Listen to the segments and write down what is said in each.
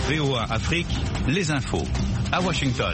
VOA Afrique, les infos. À Washington.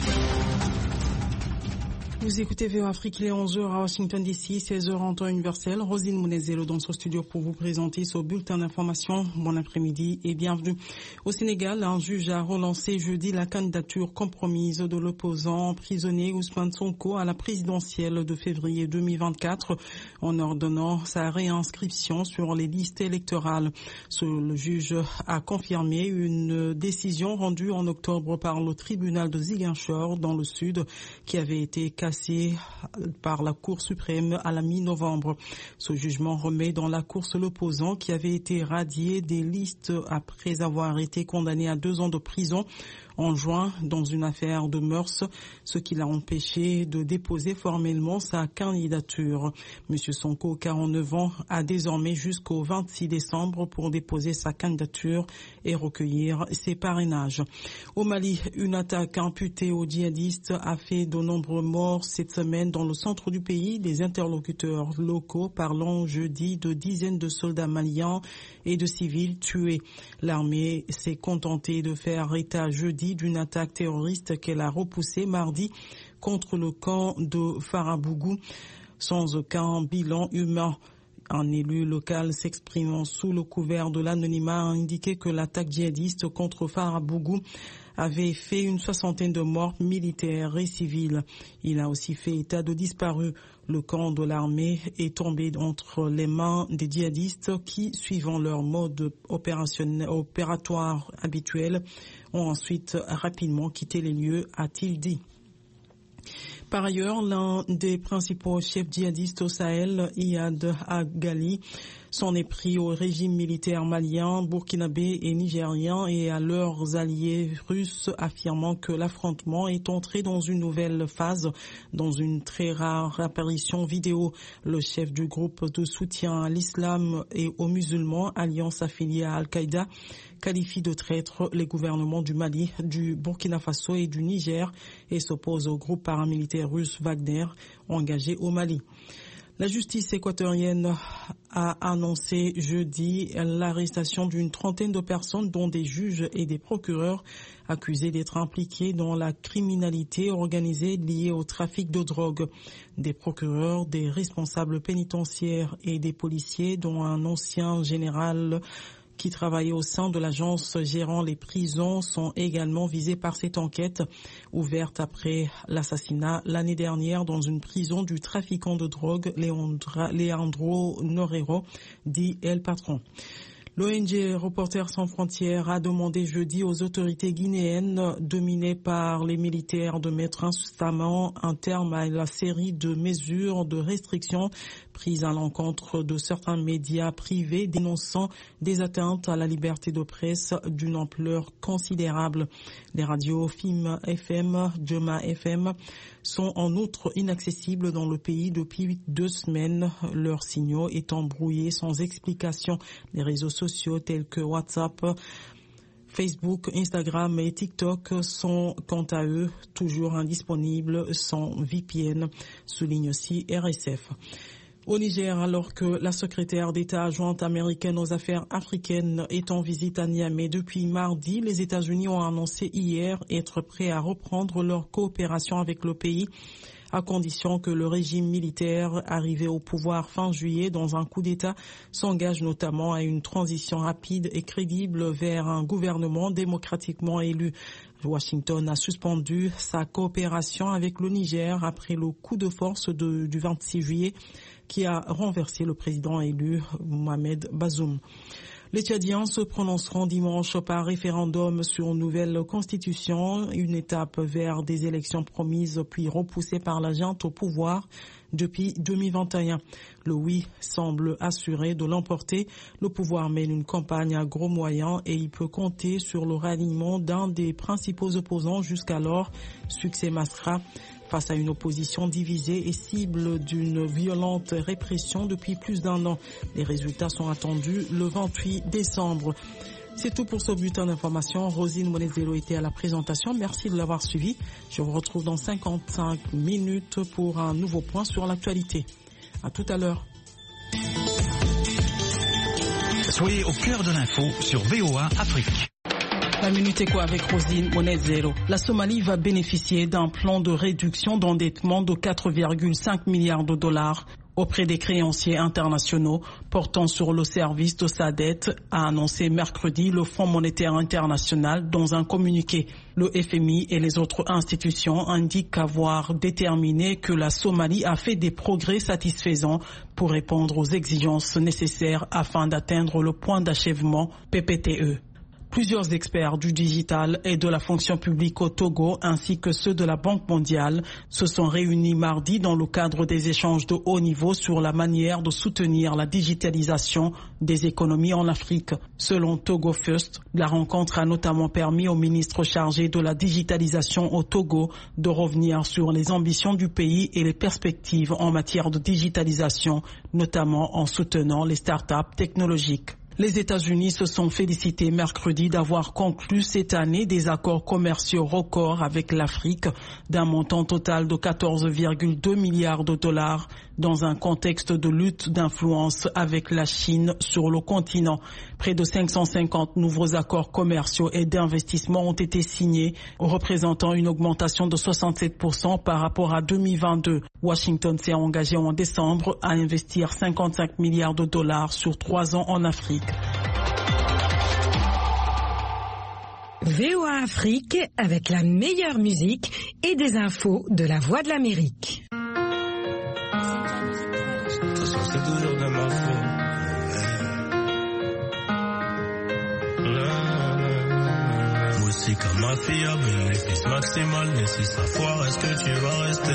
Vous écoutez VOA Afrique, il est 11h à Washington DC, 16h en temps universel. Rosine Mounezelo dans son studio pour vous présenter ce bulletin d'information. Bon après-midi et bienvenue. Au Sénégal, un juge a relancé jeudi la candidature compromise de l'opposant prisonnier Ousmane Sonko à la présidentielle de février 2024 en ordonnant sa réinscription sur les listes électorales. Le juge a confirmé une décision rendue en octobre par le tribunal de Ziguinchor dans le sud qui avait été cassée par la Cour suprême à la mi-novembre. Ce jugement remet dans la course l'opposant qui avait été radié des listes après avoir été condamné à 2 ans de prison en juin dans une affaire de mœurs, ce qui l'a empêché de déposer formellement sa candidature. Monsieur Sonko, 49 ans, a désormais jusqu'au 26 décembre pour déposer sa candidature et recueillir ses parrainages. Au Mali, une attaque imputée aux djihadistes a fait de nombreux morts cette semaine dans le centre du pays. Des interlocuteurs locaux parlant jeudi de dizaines de soldats maliens et de civils tués. L'armée s'est contentée de faire état jeudi d'une attaque terroriste qu'elle a repoussée mardi contre le camp de Farabougou sans aucun bilan humain. Un élu local s'exprimant sous le couvert de l'anonymat a indiqué que l'attaque djihadiste contre Farabougou avait fait une 60aine de morts militaires et civils. Il a aussi fait état de disparus. Le camp de l'armée est tombé entre les mains des djihadistes qui, suivant leur mode opératoire habituel, ont ensuite rapidement quitté les lieux, a-t-il dit. Par ailleurs, l'un des principaux chefs djihadistes au Sahel, Iyad Agali, s'en est pris au régime militaire malien, burkinabé et nigérien et à leurs alliés russes, affirmant que l'affrontement est entré dans une nouvelle phase. Dans une très rare apparition vidéo, le chef du groupe de soutien à l'islam et aux musulmans, alliance affiliée à Al-Qaïda, qualifie de traîtres les gouvernements du Mali, du Burkina Faso et du Niger et s'oppose au groupe paramilitaire russe Wagner engagé au Mali. La justice équatorienne a annoncé jeudi l'arrestation d'une trentaine de personnes, dont des juges et des procureurs, accusés d'être impliqués dans la criminalité organisée liée au trafic de drogue. Des procureurs, des responsables pénitentiaires et des policiers, dont un ancien général qui travaillaient au sein de l'agence gérant les prisons, sont également visés par cette enquête ouverte après l'assassinat l'année dernière dans une prison du trafiquant de drogue Leandro Norero, dit El Patron. L'ONG Reporters sans frontières a demandé jeudi aux autorités guinéennes dominées par les militaires de mettre instamment un terme à la série de mesures de restriction prises à l'encontre de certains médias privés dénonçant des atteintes à la liberté de presse d'une ampleur considérable. Les radios FIM FM, Joma FM sont en outre inaccessibles dans le pays depuis 2 semaines, leurs signaux étant brouillés sans explication. Les réseaux sociaux tels que WhatsApp, Facebook, Instagram et TikTok sont quant à eux toujours indisponibles sans VPN, souligne aussi RSF. Au Niger, alors que la secrétaire d'État adjointe américaine aux affaires africaines est en visite à Niamey depuis mardi, les États-Unis ont annoncé hier être prêts à reprendre leur coopération avec le pays, à condition que le régime militaire arrivé au pouvoir fin juillet dans un coup d'État s'engage notamment à une transition rapide et crédible vers un gouvernement démocratiquement élu. Washington a suspendu sa coopération avec le Niger après le coup de force du 26 juillet qui a renversé le président élu Mohamed Bazoum. Les Tchadiens se prononceront dimanche par référendum sur une nouvelle constitution, une étape vers des élections promises puis repoussées par la junte au pouvoir depuis 2021. Le oui semble assuré de l'emporter. Le pouvoir mène une campagne à gros moyens et il peut compter sur le ralliement d'un des principaux opposants jusqu'alors, Succès Masra, face à une opposition divisée et cible d'une violente répression depuis plus d'1 an. Les résultats sont attendus le 28 décembre. C'est tout pour ce bulletin d'information. Rosine Monezelo était à la présentation. Merci de l'avoir suivi. Je vous retrouve dans 55 minutes pour un nouveau point sur l'actualité. À tout à l'heure. Soyez au cœur de l'info sur VOA Afrique. La Minute Éco avec Rosine Monezero. La Somalie va bénéficier d'un plan de réduction d'endettement de 4,5 milliards de dollars auprès des créanciers internationaux portant sur le service de sa dette, a annoncé mercredi le Fonds monétaire international dans un communiqué. Le FMI et les autres institutions indiquent avoir déterminé que la Somalie a fait des progrès satisfaisants pour répondre aux exigences nécessaires afin d'atteindre le point d'achèvement PPTE. Plusieurs experts du digital et de la fonction publique au Togo ainsi que ceux de la Banque mondiale se sont réunis mardi dans le cadre des échanges de haut niveau sur la manière de soutenir la digitalisation des économies en Afrique. Selon Togo First, la rencontre a notamment permis au ministre chargé de la digitalisation au Togo de revenir sur les ambitions du pays et les perspectives en matière de digitalisation, notamment en soutenant les startups technologiques. Les États-Unis se sont félicités mercredi d'avoir conclu cette année des accords commerciaux records avec l'Afrique d'un montant total de 14,2 milliards de dollars dans un contexte de lutte d'influence avec la Chine sur le continent. Près de 550 nouveaux accords commerciaux et d'investissement ont été signés, représentant une augmentation de 67% par rapport à 2022. Washington s'est engagé en décembre à investir 55 milliards de dollars sur 3 ans en Afrique. VOA Afrique avec la meilleure musique et des infos de la Voix de l'Amérique. C'est toujours de ma faute. Musique à ma fille a bénéfice maximal, mais si ça foire, est-ce que tu vas rester?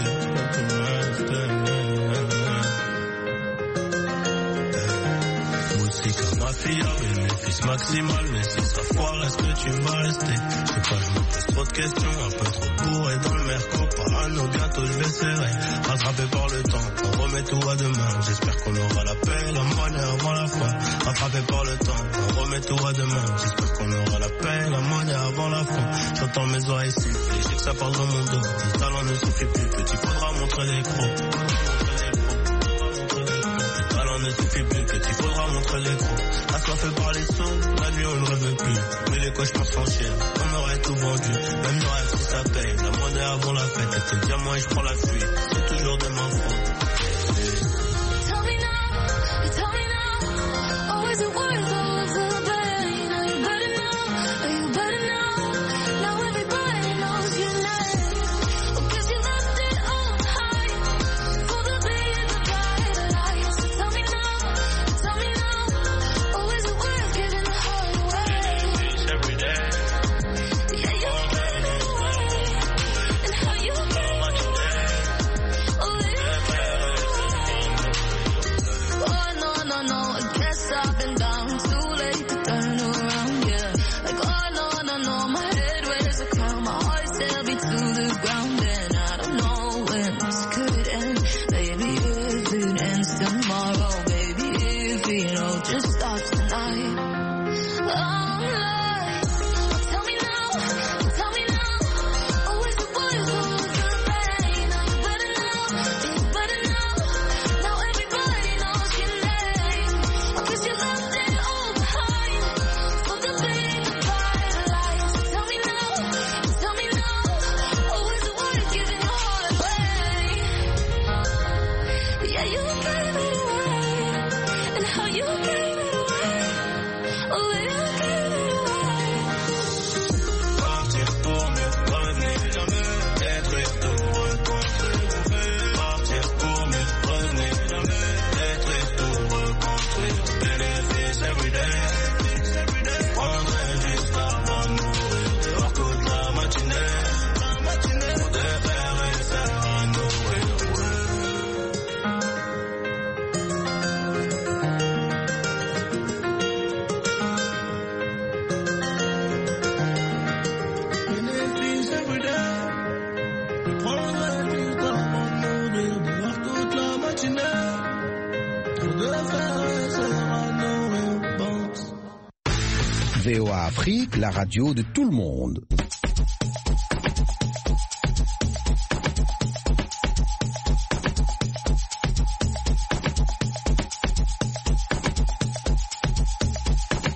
Musique à ma fille a bénéfice maximal, mais si ça foire, est-ce que tu vas rester? Je sais pas, je me pose trop de questions, un peu trop bourré dans le merco, parano, bientôt je vais serrer, rattrapé par le temps, on remet tout à demain, j'espère qu'on aura la paix, la monnaie avant la fin, rattrapé par le temps, on remet tout à demain, j'espère qu'on aura la paix, la monnaie avant la fin, j'entends mes oreilles siffler, je sais que ça parle dans mon dos, le talent ne suffit plus, petit faudra montrer les crocs. Ne suffit plus, petit faudra montrer les gros. Assoiffé par les sauts, la nuit on ne rêve plus. Mais les cauchemars s'enchaînent, on aurait tout vendu. Même le rêve si ça paye, la monnaie avant la fête. Et te dire moi je prends la fuite, c'est toujours de ma faute. Tell me now, oh is it worth all of the pain? Are you better now, now everybody knows your name. Oh, 'cause you left it all behind, for the beat and the bright lights. So tell me now, oh is it worth giving the heart away? Every day. Yeah, you gave it away, and how you gave it away. Oh yeah. Oh no, I guess I've been down too late to turn around, yeah. Like oh no, my head weighs a crown, my heart's heavy to the ground, and I don't know when this could end. Baby, if it ends tomorrow, baby, if it all just stops tonight. I'm like, tell me now, oh is it worth all of the pain? Are you better now, now everybody knows your name. 'Cause you left it all behind, for the beat, the bright lights. So tell me now, oh is it worth giving your heart away? Yeah, you gave it away, and how you gave it away. Oh, you gave it away. Partir pour mieux revenir jamais, détruire tout, reconstruire. Partir pour mieux revenir jamais, détruire tout, reconstruire. Bénéfice every day, prendrai juste avant de mourir, dehors toute la matinée, pour défaire et faire à nourrir. Bénéfice every day, prendrai juste avant de mourir, dehors toute la matinée, pour défaire et faire à nourrir. VOA Afrique, la radio de tout le monde.